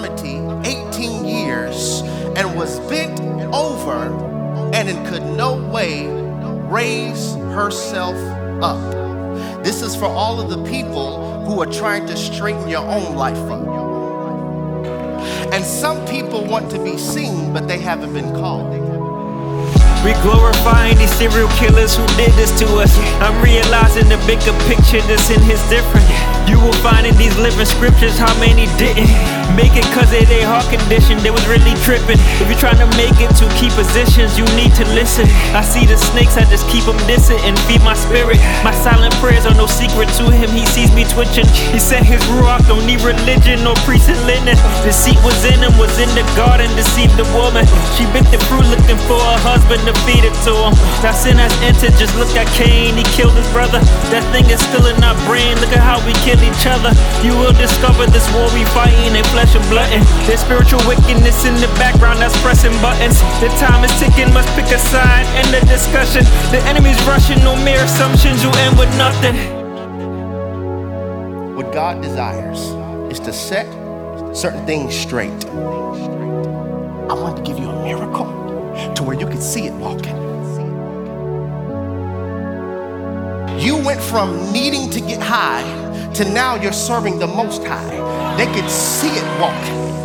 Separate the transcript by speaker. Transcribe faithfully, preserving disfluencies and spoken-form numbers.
Speaker 1: infirmity eighteen years and was bent over and in could no way raise herself up. This is for all of the people who are trying to straighten your own life up. And some people want to be seen, but they haven't been called.
Speaker 2: We glorifying these serial killers who did this to us. I'm realizing the bigger picture that's in his different. You will find in these living scriptures how many didn't make it cause of their heart condition. They was really tripping. If you're trying to make it to key positions, you need to listen. I see the snakes, I just keep them distant and feed my spirit. My silent prayers are no secret to him, he sees me twitching. He said his ruach don't need religion or priest and linen. Deceit was in him, was in the garden, deceived the woman. She bit the fruit looking for a husband to feed it to him. Now sin has entered, just look at Cain, he killed his brother. That thing is still in our brain, look at how we kill each other. You will discover this war we fighting ain't flesh and blood. There's spiritual wickedness in the background that's pressing buttons. The time is ticking, must pick a side, end the discussion. The enemy's rushing, no mere assumptions, you end with nothing.
Speaker 1: What God desires is to set certain things straight. I want to give you a miracle to where you can see it walking. You went from needing to get high to now you're serving the Most High. They could see it walking.